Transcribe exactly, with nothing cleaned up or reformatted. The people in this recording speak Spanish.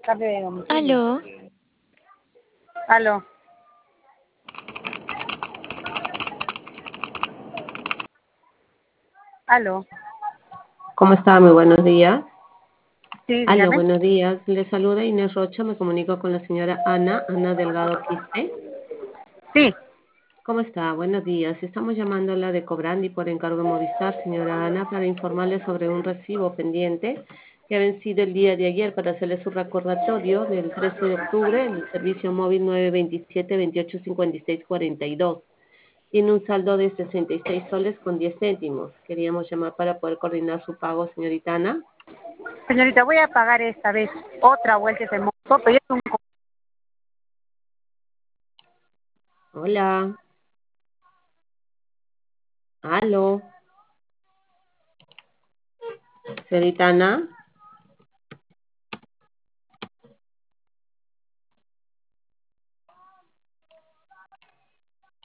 cambio de domicilio. Aló. Aló. Aló. ¿Cómo está? Muy buenos días. Sí, Aló, dígame. buenos días. Le saluda Inés Rocha. Me comunico con la señora Ana, Ana Delgado Quispe. Sí. ¿Cómo está? Buenos días. Estamos llamándola de Cobrandi por encargo de Movistar, señora Ana, para informarle sobre un recibo pendiente que ha vencido el día de ayer para hacerle su recordatorio del trece de octubre, el servicio móvil nueve veintisiete veintiocho cincuenta y seis cuarenta y dos. Tiene un saldo de sesenta y seis soles con diez céntimos. Queríamos llamar para poder coordinar su pago, señorita Ana. Señorita, voy a pagar esta vez otra vuelta ese monto, pero es un... Hola. Aló. Señorita Ana.